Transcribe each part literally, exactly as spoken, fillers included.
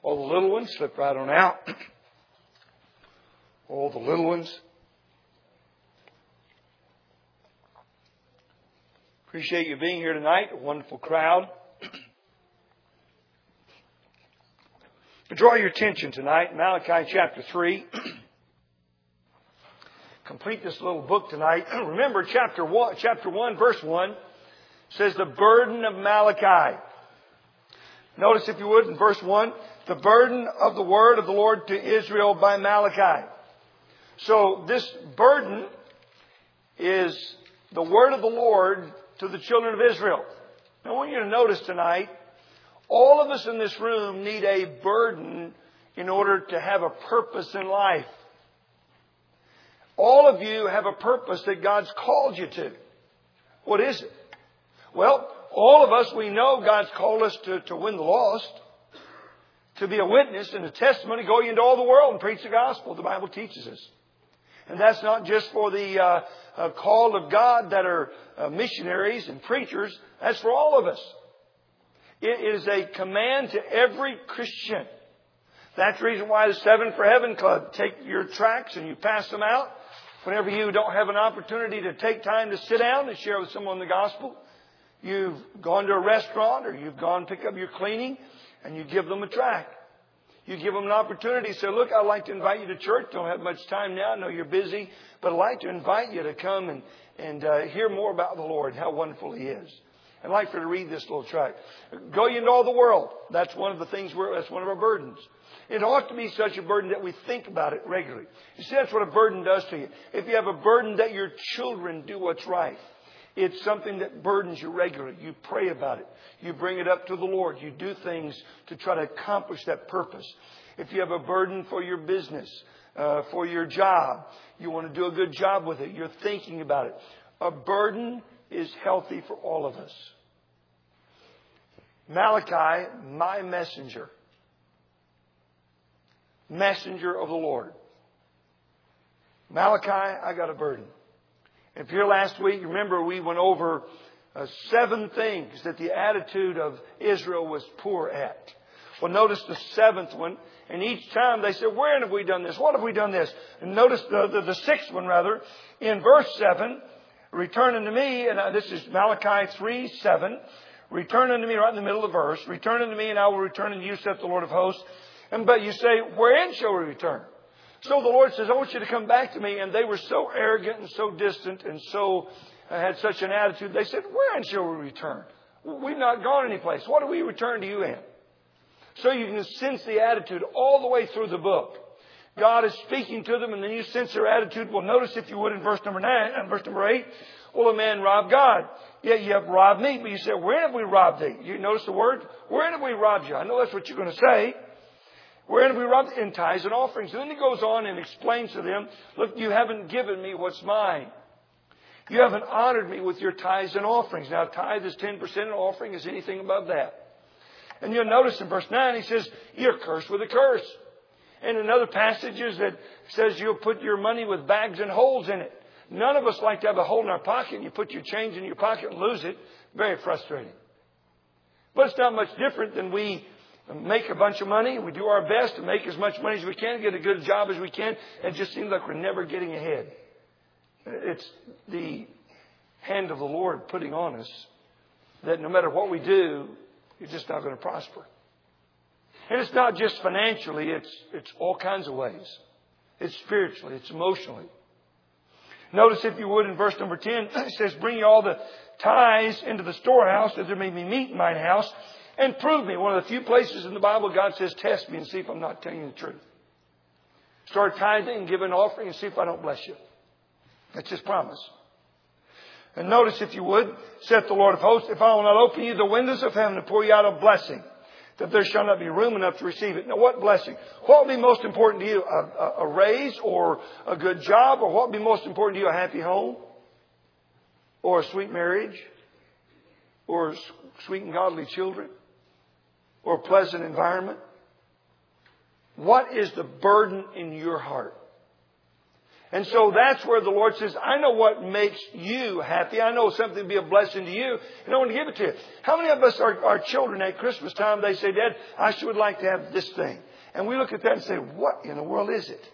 All the little ones, slip right on out. All the little ones. Appreciate you being here tonight. A wonderful crowd. But draw your attention tonight, Malachi chapter three. Complete this little book tonight. Remember, chapter one, chapter one, verse one says the burden of Malachi. Notice, if you would, in verse one, the burden of the word of the Lord to Israel by Malachi. So this burden is the word of the Lord to the children of Israel. Now, I want you to notice tonight, all of us in this room need a burden in order to have a purpose in life. All of you have a purpose that God's called you to. What is it? Well, all of us, we know God's called us to, to win the lost, to be a witness and a testimony, go into all the world and preach the gospel, the Bible teaches us. And that's not just for the uh, uh, called of God that are uh, missionaries and preachers. That's for all of us. It is a command to every Christian. That's the reason why the Seven for Heaven Club take your tracts and you pass them out. Whenever you don't have an opportunity to take time to sit down and share with someone the gospel, you've gone to a restaurant or you've gone to pick up your cleaning and you give them a tract. You give them an opportunity to say, look, I'd like to invite you to church. Don't have much time now. I know you're busy. But I'd like to invite you to come and, and uh, hear more about the Lord, how wonderful He is. I'd like for you to read this little tract. Go ye into all the world. That's one of the things, we're, that's one of our burdens. It ought to be such a burden that we think about it regularly. You see, that's what a burden does to you. If you have a burden that your children do what's right, it's something that burdens you regularly. You pray about it. You bring it up to the Lord. You do things to try to accomplish that purpose. If you have a burden for your business, uh, for your job, you want to do a good job with it. You're thinking about it. A burden is healthy for all of us. Malachi, my messenger. Messenger of the Lord. Malachi, I got a burden. If you're here last week, remember we went over uh, seven things that the attitude of Israel was poor at. Well, notice the seventh one. And each time they said, where have we done this? What have we done this? And notice the, the, the sixth one, rather. In verse seven, return unto me, and uh, this is Malachi three, seven. Return unto me, right in the middle of the verse. Return unto me, and I will return unto you, saith the Lord of hosts. And but you say, wherein shall we return? So the Lord says, I want you to come back to me. And they were so arrogant and so distant and so uh, had such an attitude. They said, wherein shall we return? We've not gone anyplace. What do we return to you in? So you can sense the attitude all the way through the book. God is speaking to them, and then you sense their attitude. Well, notice, if you would, in verse number nine and verse number eight, will a man rob God? Yeah, you have robbed me. But you say, where have we robbed thee? You notice the word? Where have we robbed you? I know that's what you're going to say. Where have we robbed? In tithes and offerings. And then he goes on and explains to them, look, you haven't given me what's mine. You haven't honored me with your tithes and offerings. Now, tithe is ten percent, and offering is anything above that. And you'll notice in verse nine, he says, you're cursed with a curse. And in other passages that says you'll put your money with bags and holes in it. None of us like to have a hole in our pocket and you put your change in your pocket and lose it. Very frustrating. But it's not much different than we make a bunch of money. We do our best to make as much money as we can, get a good job as we can. And it just seems like we're never getting ahead. It's the hand of the Lord putting on us that no matter what we do, you're just not going to prosper. And it's not just financially. It's, it's all kinds of ways. It's spiritually. It's emotionally. Notice, if you would, in verse number ten, it says, bring you all the tithes into the storehouse, that there may be meat in mine house, and prove me. One of the few places in the Bible God says, test me and see if I'm not telling you the truth. Start tithing and give an offering and see if I don't bless you. That's His promise. And notice, if you would, saith the Lord of hosts, if I will not open you the windows of heaven and pour you out a blessing, that there shall not be room enough to receive it. Now, what blessing? What will be most important to you? A, a, a raise or a good job? Or what will be most important to you? A happy home? Or a sweet marriage? Or sweet and godly children? Or a pleasant environment? What is the burden in your heart? And so that's where the Lord says, I know what makes you happy. I know something to be a blessing to you, and I want to give it to you. How many of us, are, our children at Christmas time, they say, Dad, I sure would like to have this thing. And we look at that and say, what in the world is it?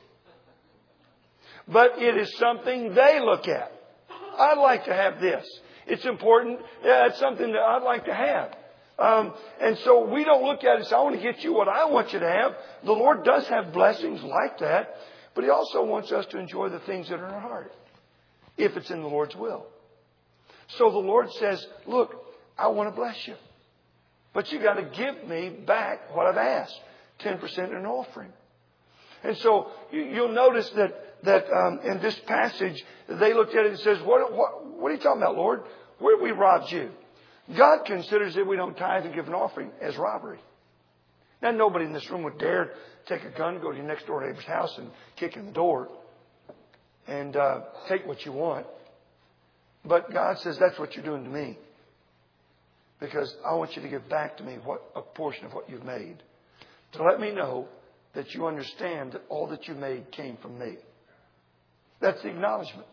But it is something they look at. I'd like to have this. It's important. Yeah, it's something that I'd like to have. Um, and so we don't look at it and say, I want to get you what I want you to have. The Lord does have blessings like that. But He also wants us to enjoy the things that are in our heart, if it's in the Lord's will. So the Lord says, look, I want to bless you. But you got to give me back what I've asked. ten percent in an offering. And so you, you'll notice that, that um, in this passage, they looked at it and says, what, what, what are you talking about, Lord? Where have we robbed you? God considers that we don't tithe and give an offering as robbery. Now, nobody in this room would dare take a gun, go to your next door neighbor's house and kick in the door and uh, take what you want. But God says, that's what you're doing to me. Because I want you to give back to me what a portion of what you've made. To let me know that you understand that all that you made came from me. That's the acknowledgement.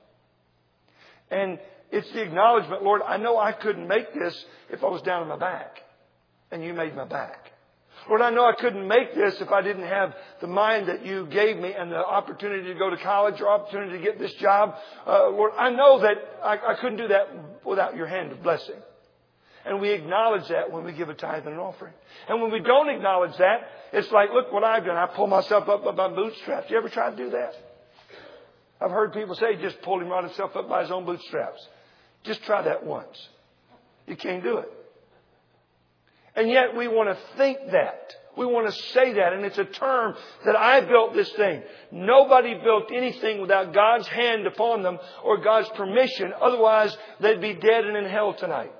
And it's the acknowledgement, Lord, I know I couldn't make this if I was down on my back. And you made my back. Lord, I know I couldn't make this if I didn't have the mind that you gave me and the opportunity to go to college or opportunity to get this job. Uh, Lord, I know that I, I couldn't do that without your hand of blessing. And we acknowledge that when we give a tithe and an offering. And when we don't acknowledge that, it's like, look what I've done. I pull myself up by my bootstraps. You ever tried to do that? I've heard people say he just pulled him right himself up by his own bootstraps. Just try that once. You can't do it. And yet we want to think that. We want to say that. And it's a term that I built this thing. Nobody built anything without God's hand upon them or God's permission. Otherwise, they'd be dead and in hell tonight.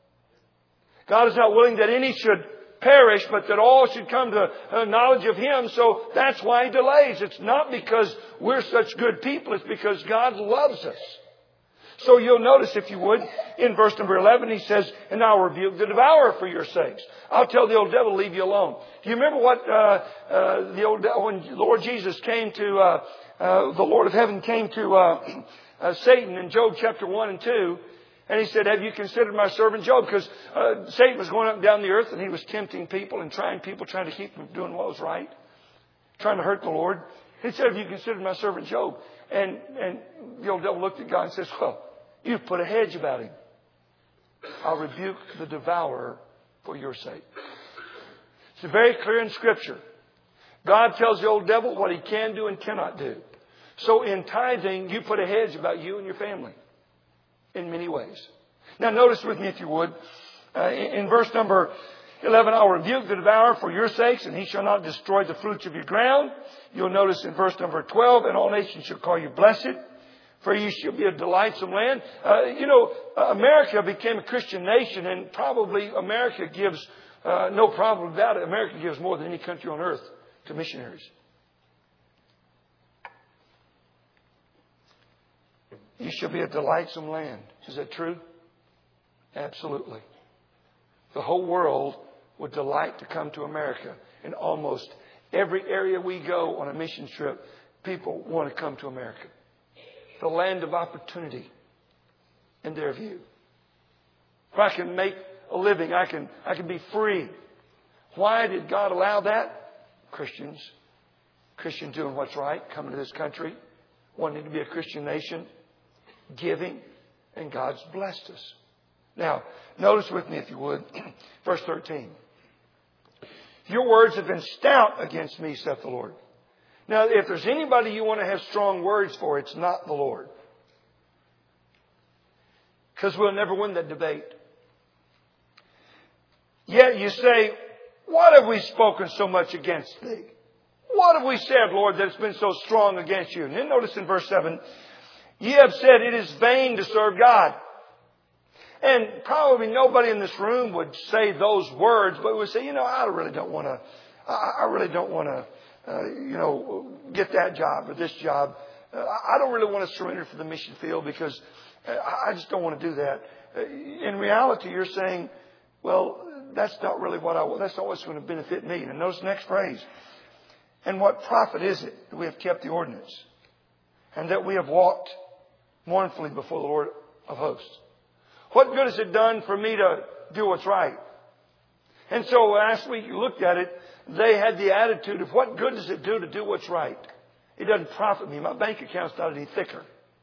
God is not willing that any should perish, but that all should come to a knowledge of Him. So that's why He delays. It's not because we're such good people. It's because God loves us. So you'll notice, if you would, in verse number eleven, He says, and I'll rebuke the devourer for your sakes. I'll tell the old devil, leave you alone. Do you remember what uh, uh, the old when the Lord Jesus came to, uh, uh, the Lord of heaven came to uh, uh, Satan in Job chapter one and two, and He said, have you considered my servant Job? Because uh, Satan was going up and down the earth, and he was tempting people and trying people, trying to keep them from doing what was right, trying to hurt the Lord. He said, have you considered my servant Job? And, and the old devil looked at God and says, well, you've put a hedge about him. I'll rebuke the devourer for your sake. It's very clear in Scripture. God tells the old devil what he can do and cannot do. So in tithing, you put a hedge about you and your family in many ways. Now notice with me, if you would, uh, in, in verse number eleven, I'll rebuke the devourer for your sakes, and he shall not destroy the fruits of your ground. You'll notice in verse number twelve, and all nations shall call you blessed, for you shall be a delightsome land. Uh, you know, America became a Christian nation, and probably America gives, uh, no problem about it, America gives more than any country on earth to missionaries. You shall be a delightsome land. Is that true? Absolutely. The whole world would delight to come to America. In almost every area we go on a mission trip, people want to come to America. The land of opportunity in their view. If I can make a living, I can, I can be free. Why did God allow that? Christians. Christians doing what's right, coming to this country, wanting to be a Christian nation, giving, and God's blessed us. Now, notice with me, if you would, verse thirteen. Your words have been stout against me, saith the Lord. Now, if there's anybody you want to have strong words for, it's not the Lord. Because we'll never win that debate. Yet you say, what have we spoken so much against thee? What have we said, Lord, that has been so strong against you? And then notice in verse seven, ye have said it is vain to serve God. And probably nobody in this room would say those words, but would say, you know, I really don't want to, I really don't want to, uh, you know, get that job or this job. Uh, I don't really want to surrender for the mission field because I just don't want to do that. Uh, in reality, you're saying, well, that's not really what I want. That's not what's going to benefit me. And notice the next phrase. And what profit is it that we have kept the ordinance? and that we have walked mournfully before the Lord of hosts. What good has it done for me to do what's right? And so last week you looked at it, they had the attitude of what good does it do to do what's right? It doesn't profit me. My bank account's not any thicker.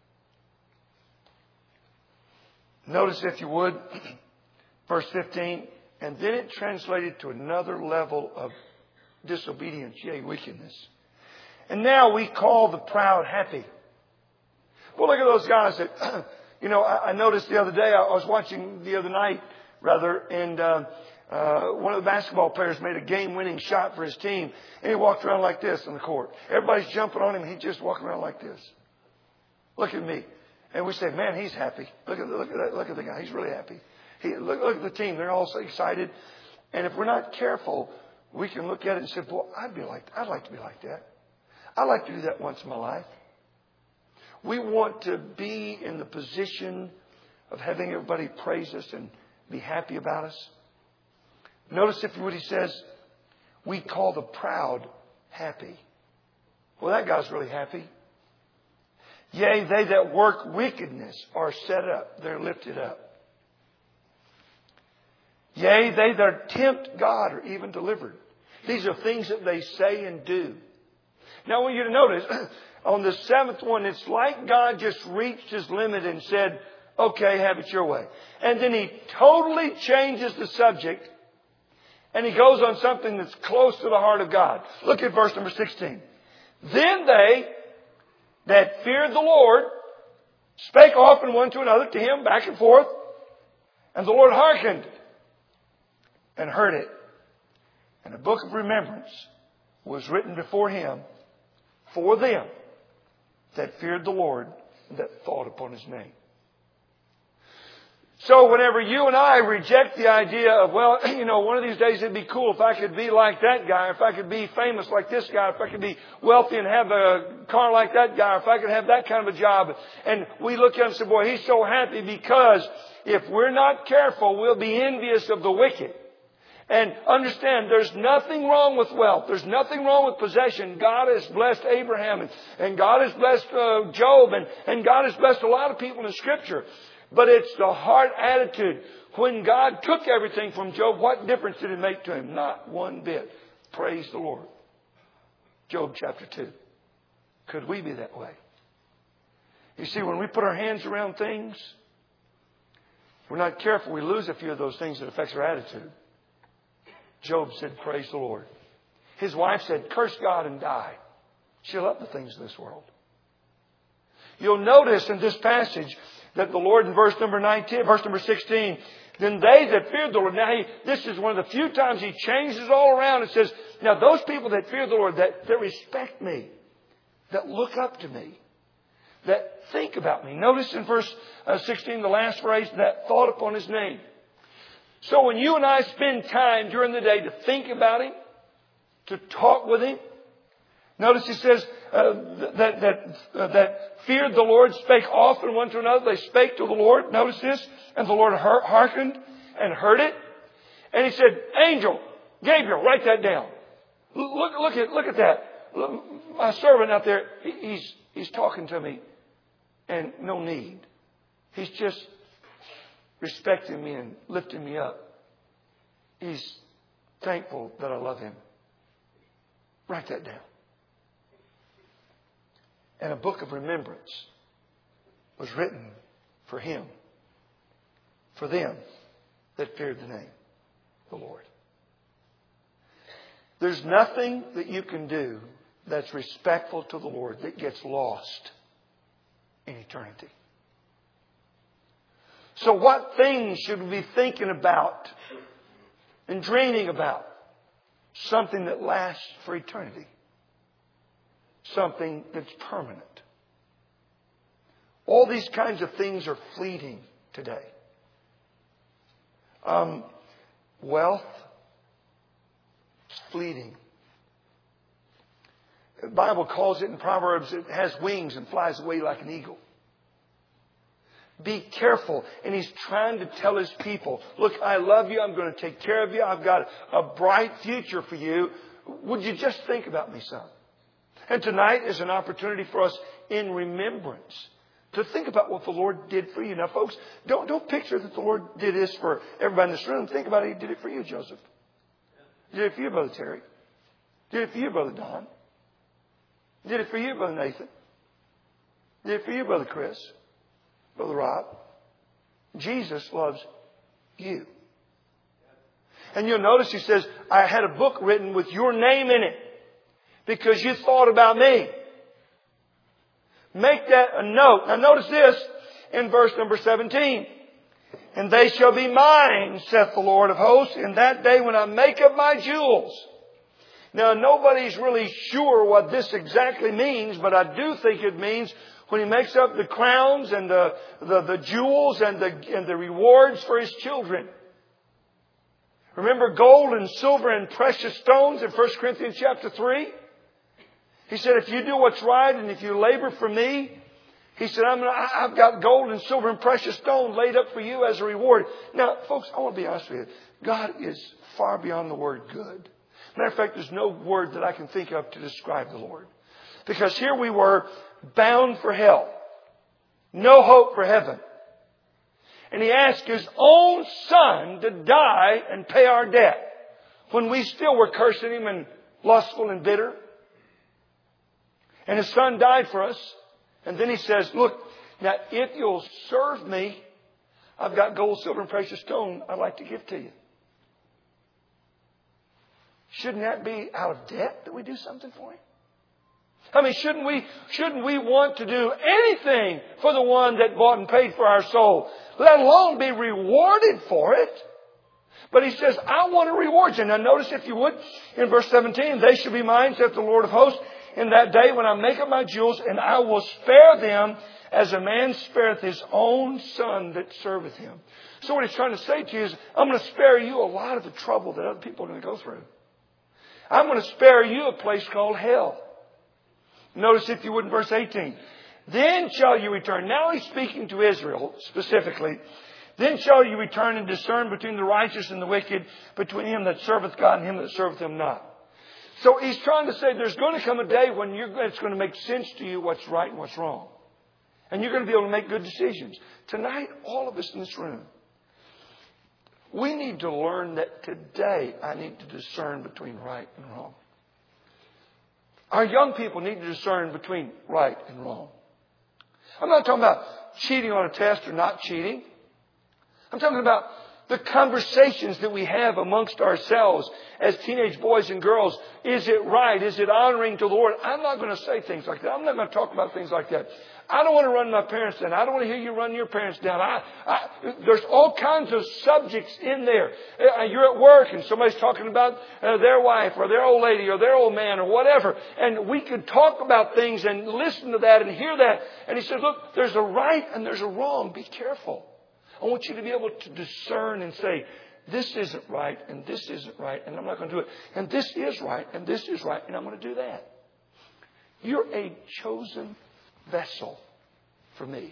Notice, if you would, verse fifteen, and then it translated to another level of disobedience, yea, wickedness. And now we call the proud happy. Well, look at those guys that, you know, I, I noticed the other day, I was watching the other night, rather, and uh, uh, one of the basketball players made a game-winning shot for his team, and he walked around like this on the court. Everybody's jumping on him, and he's just walking around like this. Look at me. And we say, man, he's happy. Look at, look at that. Look at the guy. He's really happy. He, look, look at the team. They're all so excited. And if we're not careful, we can look at it and say, boy, I'd be like, I'd like to be like that. I'd like to do that once in my life. We want to be in the position of having everybody praise us and be happy about us. Notice if what he says, we call the proud happy. Well, that guy's really happy. Yea, they that work wickedness are set up. They're lifted up. Yea, they that tempt God are even delivered. These are things that they say and do. Now I want you to notice, on the seventh one, it's like God just reached His limit and said, okay, have it your way. And then He totally changes the subject, and He goes on something that's close to the heart of God. Look at verse number sixteen. Then they that feared the Lord spake often one to another, to Him, back and forth, and the Lord hearkened and heard it. And a book of remembrance was written before Him for them that feared the Lord and that thought upon His name. So whenever you and I reject the idea of, well, you know, one of these days it'd be cool if I could be like that guy, if I could be famous like this guy, if I could be wealthy and have a car like that guy, if I could have that kind of a job. And we look at him and say, boy, he's so happy, because if we're not careful, we'll be envious of the wicked. And understand, there's nothing wrong with wealth. There's nothing wrong with possession. God has blessed Abraham, and, and God has blessed uh, Job, and, and God has blessed a lot of people in Scripture. But it's the heart attitude. When God took everything from Job, what difference did it make to him? Not one bit. Praise the Lord. Job chapter two. Could we be that way? You see, when we put our hands around things, if we're not careful, we lose a few of those things that affects our attitude. Job said, praise the Lord. His wife said, curse God and die. She loved the things of this world. You'll notice in this passage that the Lord in verse number nineteen, verse number sixteen, then they that feared the Lord. Now, he, this is one of the few times He changes it all around and says, now those people that fear the Lord, that, that respect me, that look up to me, that think about me. Notice in verse uh, sixteen, the last phrase, that thought upon His name. So when you and I spend time during the day to think about Him, to talk with Him, notice He says uh, that that uh, that feared the Lord spake often one to another. They spake to the Lord. Notice this. And the Lord hearkened and heard it. And He said, angel, Gabriel, write that down. Look, look at, look at that. Look, my servant out there, he's, he's talking to me, and no need. He's just respecting me and lifting me up. He's thankful that I love him. Write that down. And a book of remembrance was written for him, for them that feared the name, the Lord. There's nothing that you can do that's respectful to the Lord that gets lost in eternity. So what things should we be thinking about and dreaming about? Something that lasts for eternity. Something that's permanent. All these kinds of things are fleeting today. Um, wealth is fleeting. The Bible calls it in Proverbs, it has wings and flies away like an eagle. Be careful. And He's trying to tell His people, look, I love you. I'm going to take care of you. I've got a bright future for you. Would you just think about me, son? And tonight is an opportunity for us in remembrance. To think about what the Lord did for you. Now, folks, don't, don't picture that the Lord did this for everybody in this room. Think about it. He did it for you, Joseph. He did it for you, Brother Terry. He did it for you, Brother Don. He did it for you, Brother Nathan. He did it for you, Brother Chris. Brother Rob. Jesus loves you. And you'll notice he says, I had a book written with your name in it because you thought about me. Make that a note. Now notice this in verse number seventeen. And they shall be mine, saith the Lord of hosts, in that day when I make up my jewels. Now nobody's really sure what this exactly means, but I do think it means when He makes up the crowns and the, the, the jewels and the, and the rewards for His children. Remember gold and silver and precious stones in First Corinthians chapter three? He said, if you do what's right and if you labor for me, He said, I'm, I've got gold and silver and precious stones laid up for you as a reward. Now, folks, I want to be honest with you. God is far beyond the word good. Matter of fact, there's no word that I can think of to describe the Lord. Because here we were bound for hell. No hope for heaven. And He asked His own Son to die and pay our debt when we still were cursing Him and lustful and bitter. And His Son died for us. And then He says, look, now if you'll serve me, I've got gold, silver, and precious stone I'd like to give to you. Shouldn't that be out of debt that we do something for Him? I mean, shouldn't we, shouldn't we want to do anything for the one that bought and paid for our soul, let alone be rewarded for it? But He says, I want to reward you. Now notice, if you would, in verse seventeen, they shall be mine, saith the Lord of hosts, in that day when I make up my jewels, and I will spare them as a man spareth his own son that serveth him. So what He's trying to say to you is, I'm going to spare you a lot of the trouble that other people are going to go through. I'm going to spare you a place called hell. Notice, if you would, in verse eighteen. Then shall you return. Now He's speaking to Israel specifically. Then shall you return and discern between the righteous and the wicked, between him that serveth God and him that serveth Him not. So He's trying to say there's going to come a day when you're, it's going to make sense to you what's right and what's wrong. And you're going to be able to make good decisions. Tonight, all of us in this room, we need to learn that today I need to discern between right and wrong. Our young people need to discern between right and wrong. I'm not talking about cheating on a test or not cheating. I'm talking about the conversations that we have amongst ourselves as teenage boys and girls. Is it right? Is it honoring to the Lord? I'm not going to say things like that. I'm not going to talk about things like that. I don't want to run my parents down. I don't want to hear you run your parents down. I, I, there's all kinds of subjects in there. You're at work and somebody's talking about uh, their wife or their old lady or their old man or whatever. And we could talk about things and listen to that and hear that. And He says, look, there's a right and there's a wrong. Be careful. I want you to be able to discern and say, this isn't right and this isn't right and I'm not going to do it. And this is right and this is right and I'm going to do that. You're a chosen vessel for me.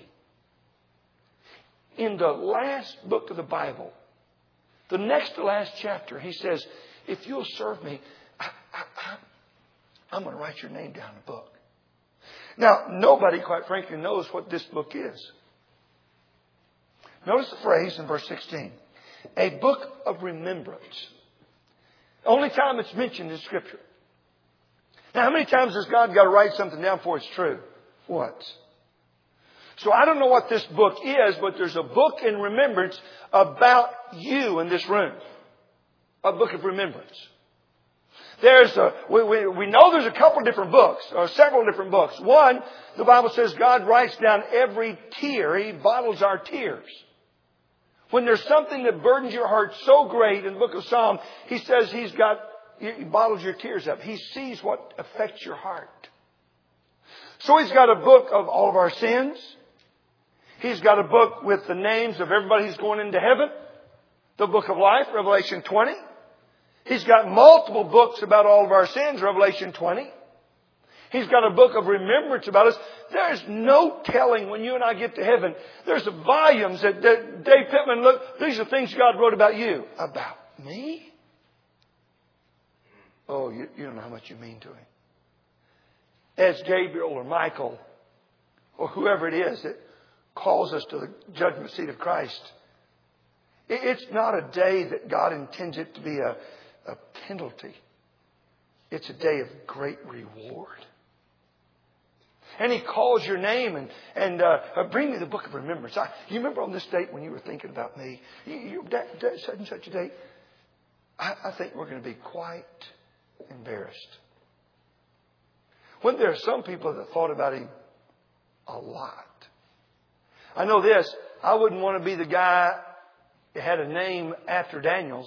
In the last book of the Bible, the next to last chapter, He says, if you'll serve me, I, I, I, I'm going to write your name down in the book. Now, nobody, quite frankly, knows what this book is. Notice the phrase in verse sixteen. A book of remembrance. The only time it's mentioned in Scripture. Now, how many times has God got to write something down before it's true? Once. So I don't know what this book is, but there's a book in remembrance about you in this room. A book of remembrance. There's a, we, we, we know there's a couple different books, or several different books. One, the Bible says God writes down every tear. He bottles our tears. When there's something that burdens your heart so great, in the book of Psalm, He says He's got, He bottles your tears up. He sees what affects your heart. So He's got a book of all of our sins. He's got a book with the names of everybody who's going into heaven. The book of life, Revelation twenty. He's got multiple books about all of our sins, Revelation twenty. He's got a book of remembrance about us. There's no telling when you and I get to heaven. There's volumes that, that Dave Pittman, look, these are things God wrote about you. About me? Oh, you, you don't know how much you mean to Him. As Gabriel or Michael or whoever it is that calls us to the judgment seat of Christ. It's not a day that God intends it to be a, a penalty. It's a day of great reward. And He calls your name and, and uh, bring me the book of remembrance. I, you remember on this date when you were thinking about me, you, you, that, that, such and such a date, I, I think we're going to be quite embarrassed. When there are some people that thought about Him a lot. I know this, I wouldn't want to be the guy that had a name after Daniel's.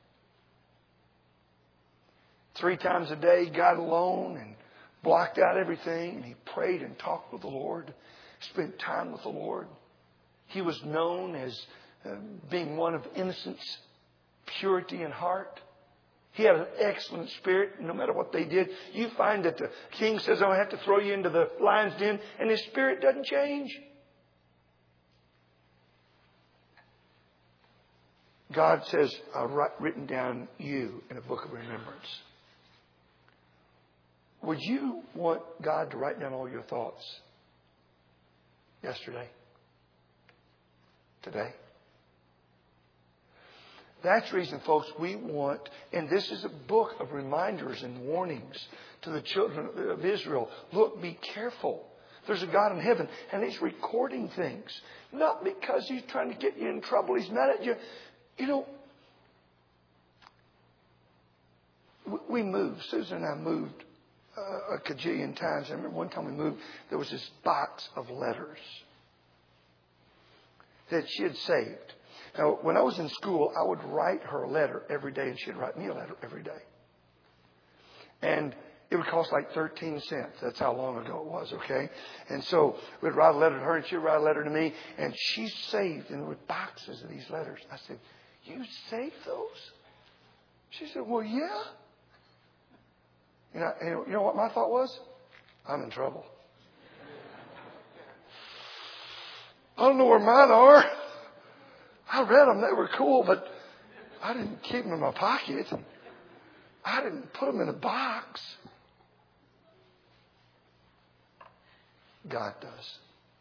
Three times a day, got alone and blocked out everything. And he prayed and talked with the Lord. Spent time with the Lord. He was known as uh, being one of innocence, purity in heart. He had an excellent spirit. No matter what they did, you find that the king says, "I have to throw you into the lion's den," and his spirit doesn't change. God says, "I've written down you in a book of remembrance." Would you want God to write down all your thoughts yesterday? Today? That's the reason, folks, we want, and this is a book of reminders and warnings to the children of Israel. Look, be careful. There's a God in heaven, and He's recording things. Not because He's trying to get you in trouble. He's mad at you. You know, we moved. Susan and I moved uh, a cajillion times. I remember one time we moved, there was this box of letters that she had saved. Now, when I was in school, I would write her a letter every day, and she'd write me a letter every day. And it would cost like thirteen cents. That's how long ago it was, okay? And so we'd write a letter to her, and she'd write a letter to me. And she saved, and there were boxes of these letters. I said, "You saved those?" She said, "Well, yeah." You know, and you know what my thought was? I'm in trouble. I don't know where mine are. I read them. They were cool, but I didn't keep them in my pocket. I didn't put them in a box. God does.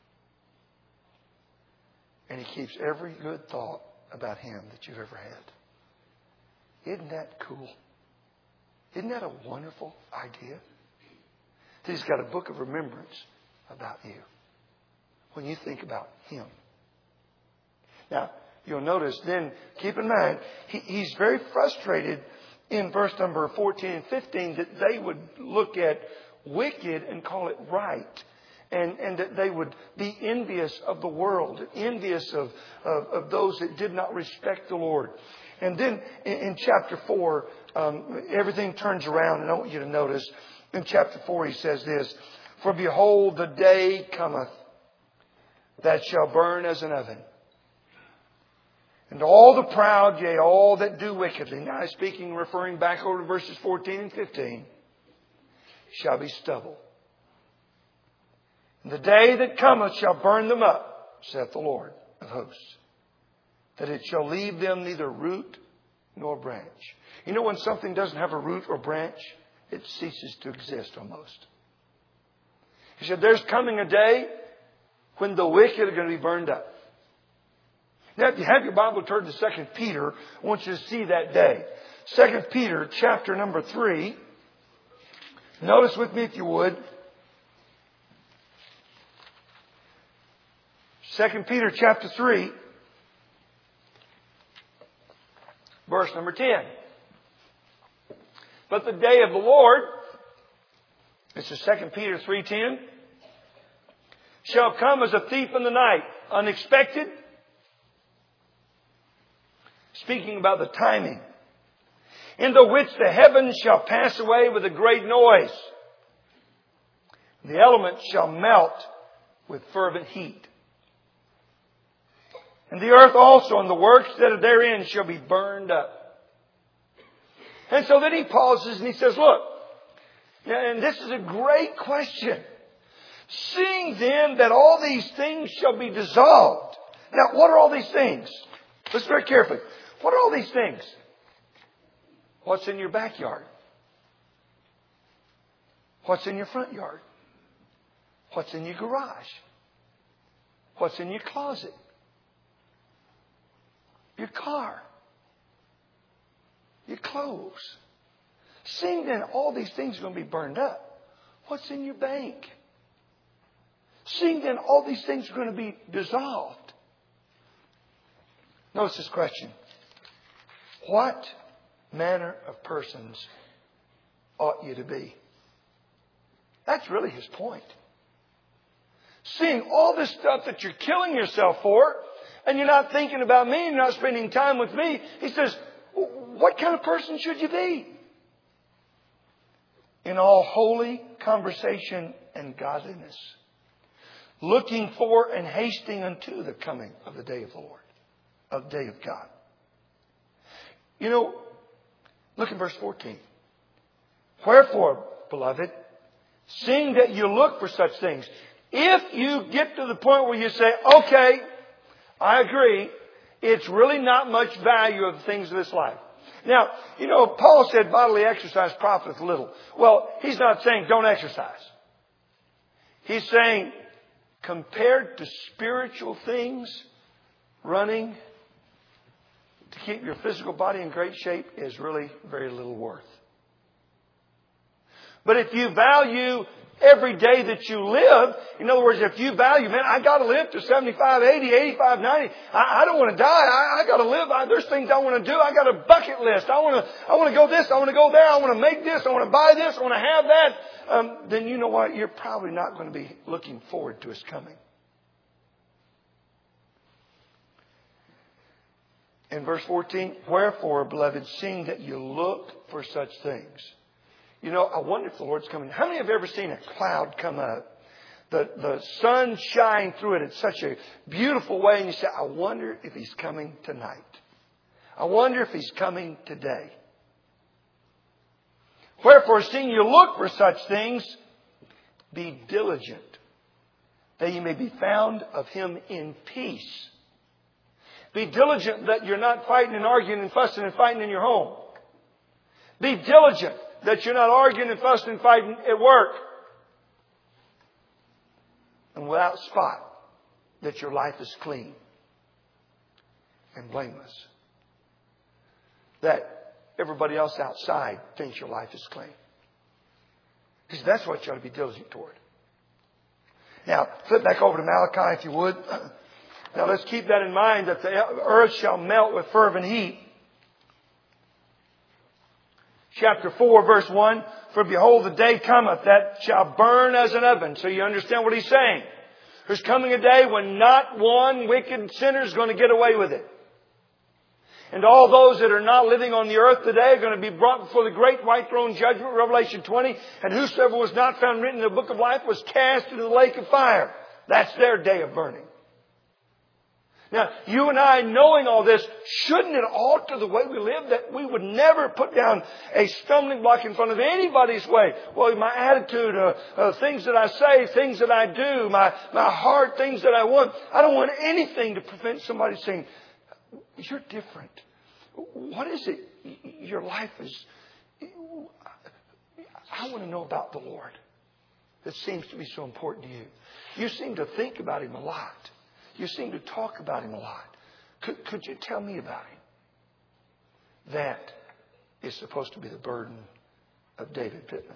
And He keeps every good thought about Him that you've ever had. Isn't that cool? Isn't that a wonderful idea? That He's got a book of remembrance about you when you think about Him. Now, you'll notice then, keep in mind, he, He's very frustrated in verse number fourteen and fifteen that they would look at wicked and call it right. And, and that they would be envious of the world, envious of, of, of those that did not respect the Lord. And then in, in chapter four, um, everything turns around. And I want you to notice, in chapter four He says this, "For behold, the day cometh that shall burn as an oven. And all the proud, yea, all that do wickedly," now he's speaking, referring back over to verses fourteen and fifteen, "shall be stubble. And the day that cometh shall burn them up, saith the Lord of hosts, that it shall leave them neither root nor branch." You know, when something doesn't have a root or branch, it ceases to exist almost. He said, there's coming a day when the wicked are going to be burned up. Now, if you have your Bible turned to Second Peter, I want you to see that day. Second Peter, chapter number three. Notice with me, if you would. Second Peter, chapter three, verse number ten. "But the day of the Lord," this is Second Peter three ten, "shall come as a thief in the night," unexpected. Speaking about the timing. "In the which the heavens shall pass away with a great noise. The elements shall melt with fervent heat. And the earth also and the works that are therein shall be burned up." And so then he pauses and he says, look, and this is a great question. "Seeing then that all these things shall be dissolved." Now, what are all these things? Listen very carefully. What are all these things? What's in your backyard? What's in your front yard? What's in your garage? What's in your closet? Your car. Your clothes. Seeing then all these things are going to be burned up. What's in your bank? Seeing then all these things are going to be dissolved. Notice this question. What manner of persons ought you to be? That's really his point. Seeing all this stuff that you're killing yourself for, and you're not thinking about me, and you're not spending time with me, he says, what kind of person should you be? In all holy conversation and godliness, looking for and hasting unto the coming of the day of the Lord, of the day of God. You know, look at verse fourteen. Wherefore, beloved, seeing that you look for such things, if you get to the point where you say, okay, I agree, it's really not much value of the things of this life. Now, you know, Paul said bodily exercise profiteth little. Well, he's not saying don't exercise. He's saying compared to spiritual things, running to keep your physical body in great shape is really very little worth. But if you value every day that you live, in other words, if you value, man, I got to live to seventy-five, eighty, eighty-five, ninety. I, I don't want to die. I, I got to live. I, there's things I want to do. I got a bucket list. I want to, I want to go this. I want to go there. I want to make this. I want to buy this. I want to have that. Um, then you know what? You're probably not going to be looking forward to His coming. In verse fourteen, wherefore, beloved, seeing that you look for such things. You know, I wonder if the Lord's coming. How many have ever seen a cloud come up? The, the sun shine through it in such a beautiful way. And you say, I wonder if He's coming tonight. I wonder if He's coming today. Wherefore, seeing you look for such things, be diligent, that you may be found of Him in peace. Be diligent that you're not fighting and arguing and fussing and fighting in your home. Be diligent that you're not arguing and fussing and fighting at work. And without spot, that your life is clean and blameless. That everybody else outside thinks your life is clean. Because that's what you ought to be diligent toward. Now, flip back over to Malachi if you would. Now let's keep that in mind, that the earth shall melt with fervent heat. Chapter four, verse one, for behold, the day cometh that shall burn as an oven. So you understand what he's saying. There's coming a day when not one wicked sinner is going to get away with it. And all those that are not living on the earth today are going to be brought before the great white throne judgment, Revelation twenty. And whosoever was not found written in the book of life was cast into the lake of fire. That's their day of burning. Now, you and I, knowing all this, shouldn't it alter the way we live? That we would never put down a stumbling block in front of anybody's way. Well, my attitude, uh, uh, things that I say, things that I do, my, my heart, things that I want. I don't want anything to prevent somebody saying, you're different. What is it? Your life is... I want to know about the Lord. That seems to be so important to you. You seem to think about Him a lot. You seem to talk about Him a lot. Could, could you tell me about Him? That is supposed to be the burden of David Pittman.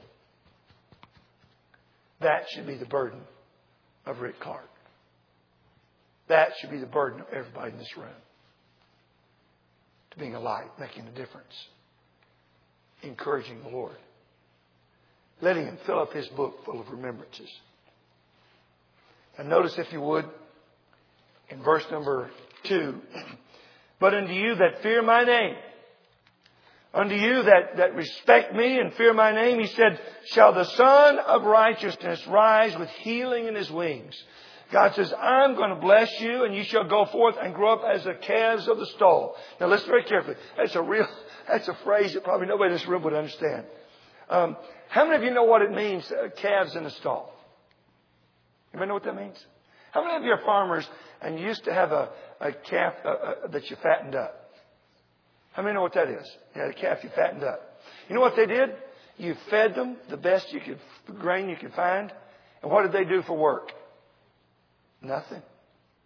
That should be the burden of Rick Clark. That should be the burden of everybody in this room. To being a light, making a difference. Encouraging the Lord. Letting Him fill up His book full of remembrances. And notice, if you would, in verse number two, but unto you that fear my name, unto you that, that respect me and fear my name, He said, shall the Son of righteousness rise with healing in His wings. God says, I'm going to bless you, and you shall go forth and grow up as the calves of the stall. Now listen very carefully. That's a real, that's a phrase that probably nobody in this room would understand. Um, how many of you know what it means, uh, calves in a stall? Anybody know what that means? How many of you are farmers and you used to have a, a calf uh, uh, that you fattened up? How many know what that is? You had a calf you fattened up. You know what they did? You fed them the best you could, grain you could find. And what did they do for work? Nothing.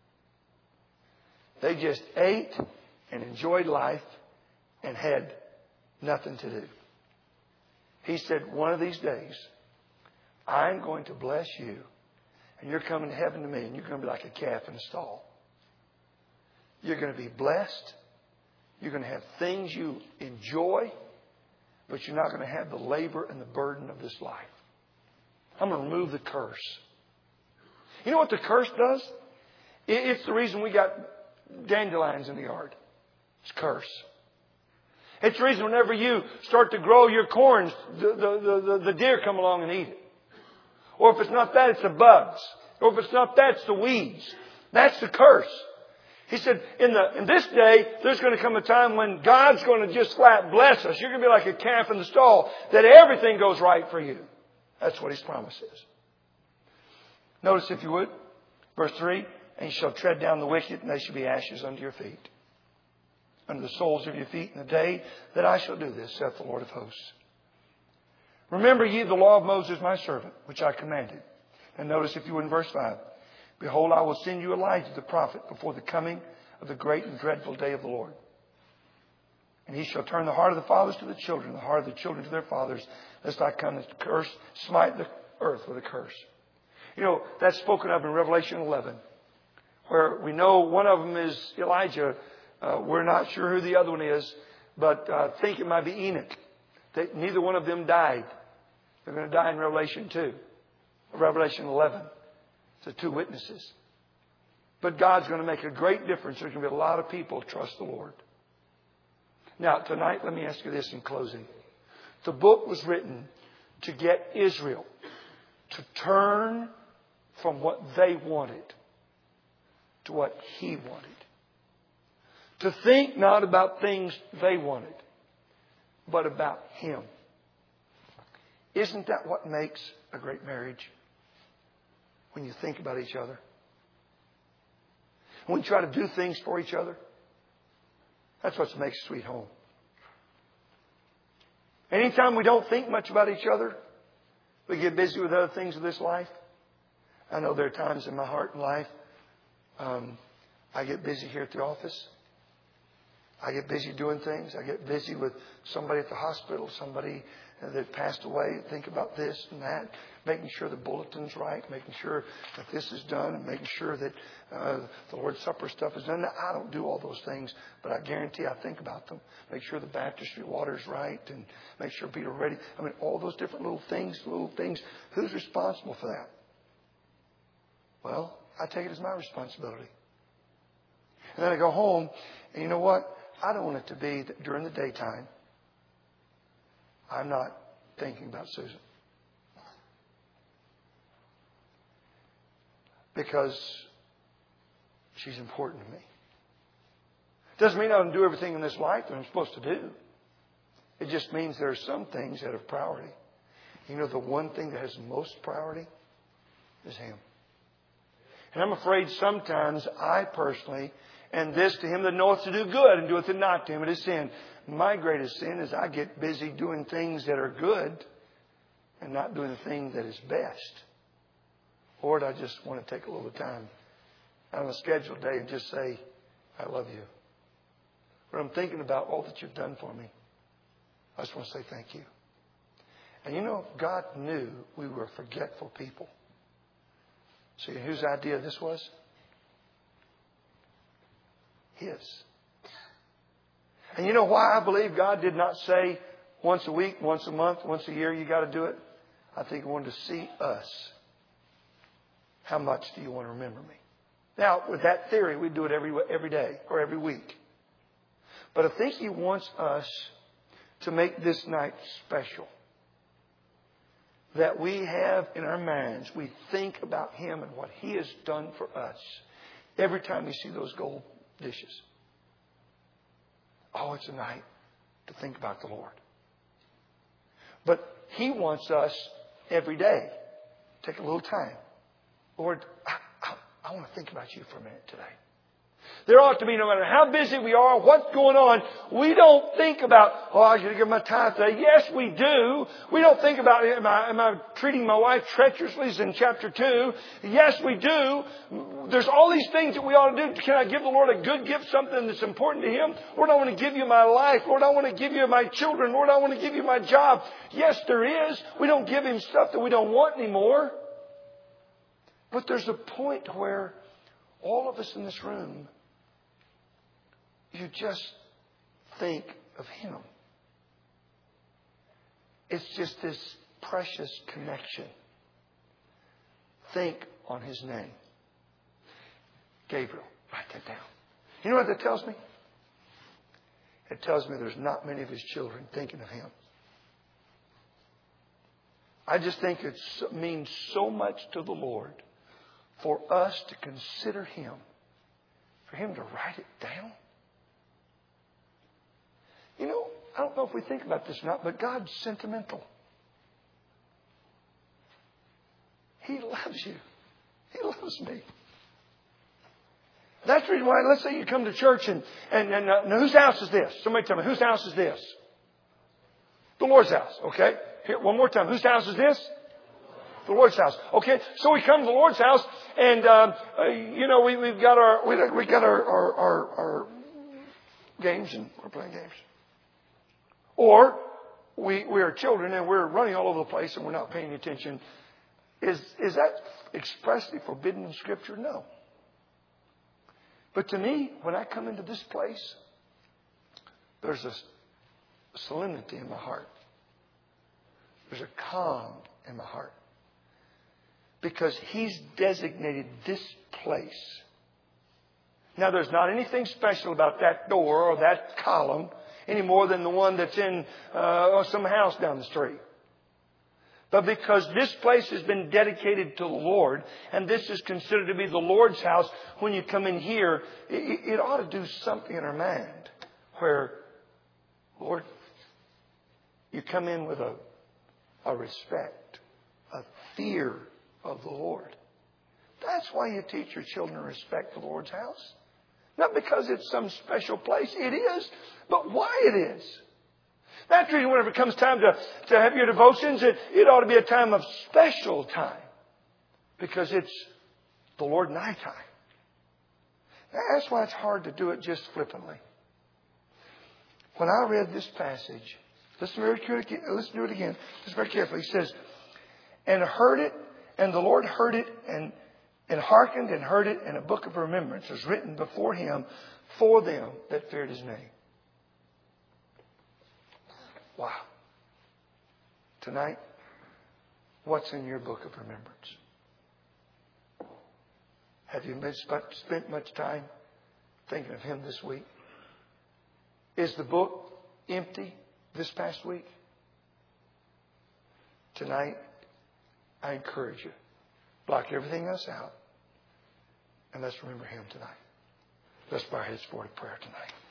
They just ate and enjoyed life and had nothing to do. He said, one of these days, I'm going to bless you. And you're coming to heaven to me. And you're going to be like a calf in a stall. You're going to be blessed. You're going to have things you enjoy. But you're not going to have the labor and the burden of this life. I'm going to remove the curse. You know what the curse does? It's the reason we got dandelions in the yard. It's curse. It's the reason whenever you start to grow your corn, the, the, the, the deer come along and eat it. Or if it's not that, it's the bugs. Or if it's not that, it's the weeds. That's the curse. He said, in the in this day, there's going to come a time when God's going to just flat bless us. You're going to be like a calf in the stall, that everything goes right for you. That's what His promise is. Notice, if you would, verse three, and you shall tread down the wicked, and they shall be ashes under your feet. Under the soles of your feet in the day that I shall do this, saith the Lord of hosts. Remember ye the law of Moses my servant, which I commanded. And notice, if you would, in verse five, behold, I will send you Elijah the prophet before the coming of the great and dreadful day of the Lord. And he shall turn the heart of the fathers to the children, the heart of the children to their fathers, lest I come and curse, smite the earth with a curse. You know, that's spoken of in Revelation eleven, where we know one of them is Elijah. Uh, we're not sure who the other one is, but I uh, think it might be Enoch. That neither one of them died. They're going to die in Revelation two. Revelation eleven. The two witnesses. But God's going to make a great difference. There's going to be a lot of people who trust the Lord. Now, tonight, let me ask you this in closing. The book was written to get Israel to turn from what they wanted to what He wanted. To think not about things they wanted, but about Him. Isn't that what makes a great marriage? When you think about each other. When you try to do things for each other. That's what makes a sweet home. Anytime we don't think much about each other, we get busy with other things of this life. I know there are times in my heart and life, um, I get busy here at the office. I get busy doing things. I get busy with somebody at the hospital, somebody that passed away. Think about this and that. Making sure the bulletin's right. Making sure that this is done. And making sure that uh, the Lord's Supper stuff is done. Now, I don't do all those things, but I guarantee I think about them. Make sure the baptistry water's right. And make sure people are ready. I mean, all those different little things, little things. Who's responsible for that? Well, I take it as my responsibility. And then I go home, and you know what? I don't want it to be that during the daytime, I'm not thinking about Susan. Because she's important to me. Doesn't mean I don't do everything in this life that I'm supposed to do. It just means there are some things that have priority. You know, the one thing that has most priority is Him. And I'm afraid sometimes I personally, and this to him that knoweth to do good and doeth it not to him, it is sin. My greatest sin is I get busy doing things that are good and not doing the thing that is best. Lord, I just want to take a little time on a scheduled day and just say, I love you. When I'm thinking about all that you've done for me, I just want to say thank you. And you know, God knew we were forgetful people. See whose idea this was? His. And you know why I believe God did not say once a week, once a month, once a year, you got to do it? I think He wanted to see us. How much do you want to remember me? Now, with that theory, we do it every every day or every week. But I think He wants us to make this night special. That we have in our minds, we think about Him and what He has done for us. Every time you see those gold dishes. Oh, it's a night to think about the Lord. But He wants us every day. Take a little time. Lord, I, I, I want to think about you for a minute today. There ought to be, no matter how busy we are, what's going on, we don't think about, oh, I got to give my tithe today. Yes, we do. We don't think about, am I, am I treating my wife treacherously as in chapter two? Yes, we do. There's all these things that we ought to do. Can I give the Lord a good gift, something that's important to Him? Lord, I want to give you my life. Lord, I want to give you my children. Lord, I want to give you my job. Yes, there is. We don't give Him stuff that we don't want anymore. But there's a point where all of us in this room, you just think of Him. It's just this precious connection. Think on His name. Gabriel, write that down. You know what that tells me? It tells me there's not many of His children thinking of Him. I just think it means so much to the Lord for us to consider Him, for Him to write it down. You know, I don't know if we think about this or not, but God's sentimental. He loves you. He loves me. That's the reason why, let's say you come to church and, and, and uh, now whose house is this? Somebody tell me, whose house is this? The Lord's house, okay? Here, one more time. Whose house is this? The Lord's house. Okay, so we come to the Lord's house, and um, uh, you know we we've got our we we got our our, our our games, and we're playing games. Or we we are children and we're running all over the place and we're not paying attention. Is is that expressly forbidden in Scripture? No. But to me, when I come into this place, there's a solemnity in my heart. There's a calm in my heart. Because He's designated this place. Now, there's not anything special about that door or that column any more than the one that's in uh, some house down the street. But because this place has been dedicated to the Lord, and this is considered to be the Lord's house, when you come in here, it, it ought to do something in our mind where, Lord, you come in with a, a respect, a fear of the Lord. That's why you teach your children to respect the Lord's house. Not because it's some special place. It is. But why it is. That's the reason whenever it comes time to, to have your devotions, it, it ought to be a time of special time. Because it's the Lord and I time. That's why it's hard to do it just flippantly. When I read this passage, listen, very carefully, listen to it again. Listen very carefully. He says, and heard it, and the Lord heard it, and, and hearkened and heard it, and a book of remembrance was written before Him for them that feared His name. Wow. Tonight, what's in your book of remembrance? Have you spent much time thinking of Him this week? Is the book empty this past week? Tonight, I encourage you, block everything else out, and let's remember Him tonight. Let's bow our heads forward to prayer tonight.